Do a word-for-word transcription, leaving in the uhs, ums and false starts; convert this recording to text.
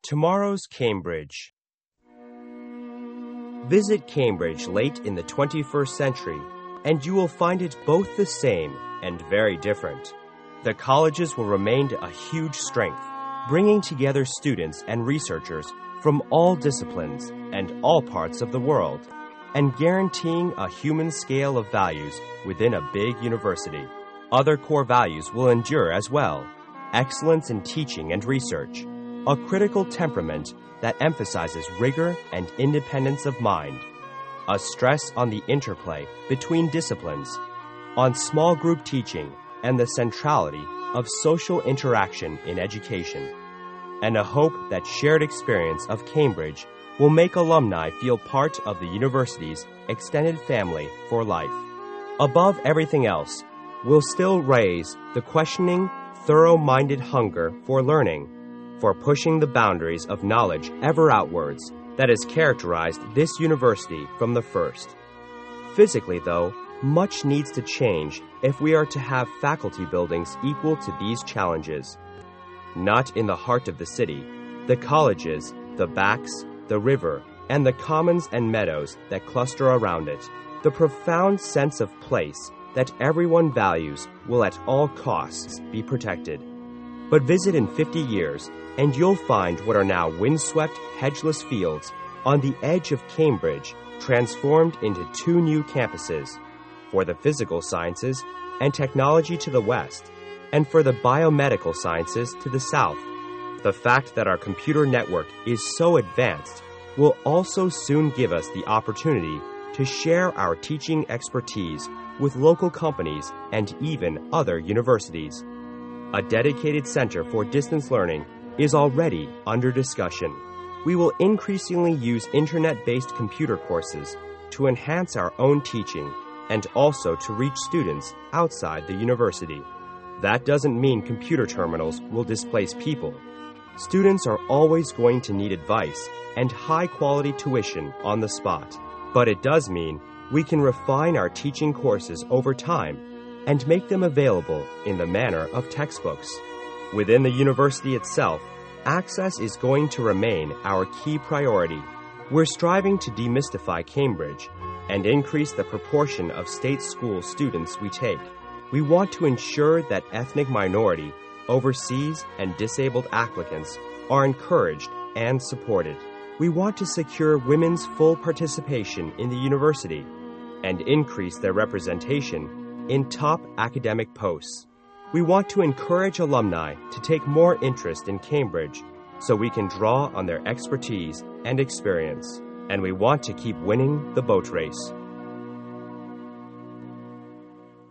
Tomorrow's Cambridge. Visit Cambridge late in the twenty-first century, and you will find it both the same and very different. The colleges will remain a huge strength, bringing together students and researchers from all disciplines and all parts of the world, and guaranteeing a human scale of values within a big university. Other core values will endure as well: excellence in teaching and research, a critical temperament that emphasizes rigor and independence of mind, a stress on the interplay between disciplines, on small group teaching and the centrality of social interaction in education, and a hope that shared experience of Cambridge will make alumni feel part of the university's extended family for life. Above everything else, we'll still raise the questioning, thorough-minded hunger for learning, for pushing the boundaries of knowledge ever outwards that has characterized this university from the first. Physically, though, much needs to change if we are to have faculty buildings equal to these challenges. Not in the heart of the city, the colleges, the backs, the river, and the commons and meadows that cluster around it, the profound sense of place that everyone values will at all costs be protected. But visit in fifty years, and you'll find what are now windswept, hedgeless fields on the edge of Cambridge transformed into two new campuses, for the physical sciences and technology to the west, and for the biomedical sciences to the south. The fact that our computer network is so advanced will also soon give us the opportunity to share our teaching expertise with local companies and even other universities. A dedicated center for distance learning is already under discussion. We will increasingly use internet-based computer courses to enhance our own teaching and also to reach students outside the university. That doesn't mean computer terminals will displace people. Students are always going to need advice and high-quality tuition on the spot. But it does mean we can refine our teaching courses over time and make them available in the manner of textbooks. Within the university itself, access is going to remain our key priority. We're striving to demystify Cambridge and increase the proportion of state school students we take. We want to ensure that ethnic minority, overseas, and disabled applicants are encouraged and supported. We want to secure women's full participation in the university and increase their representation in top academic posts. We want to encourage alumni to take more interest in Cambridge so we can draw on their expertise and experience. And we want to keep winning the boat race.